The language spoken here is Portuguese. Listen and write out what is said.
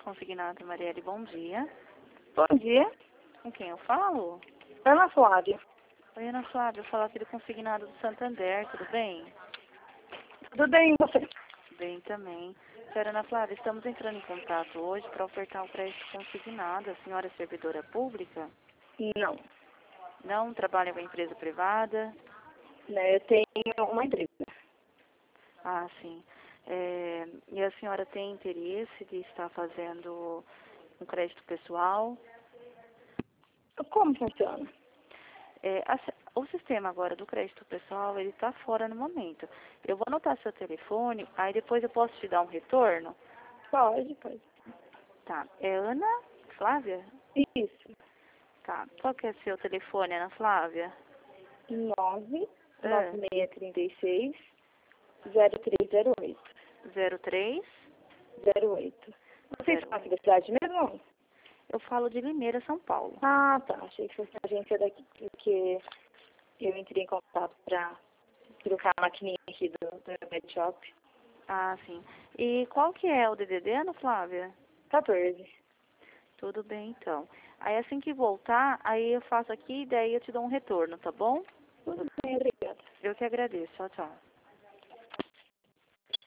Consignado, Marielle, bom dia. Bom dia, Com quem eu falo? Ana Flávia. Oi, Ana Flávia, eu falo aqui do Consignado do Santander, tudo bem? Tudo bem, e você? Bem também. Senhora Ana Flávia, estamos entrando em contato hoje para ofertar um crédito consignado. A senhora é servidora pública? Não, Não trabalha com empresa privada? né, eu tenho uma empresa. Ah, sim. E a senhora tem interesse de estar fazendo um crédito pessoal? Como funciona? O sistema agora do crédito pessoal, ele está fora no momento. Eu vou anotar seu telefone, aí depois eu posso te dar um retorno? Pode, pode. Tá. É Ana Flávia? Isso. Tá. Qual que é seu telefone, Ana Flávia? 99636 0308. 03? 08. Vocês falam da cidade mesmo? Eu falo de Limeira, São Paulo. Ah, tá. Achei que fosse a agência daqui, porque eu entrei em contato para trocar a maquininha aqui do meu pet shop. Ah, sim. E qual que é o DDD, Ana Flávia? 14. Tudo bem, então. Aí assim que voltar, aí eu faço aqui e daí eu te dou um retorno, tá bom? Tudo bem, obrigada. Eu que agradeço. Tchau, tchau.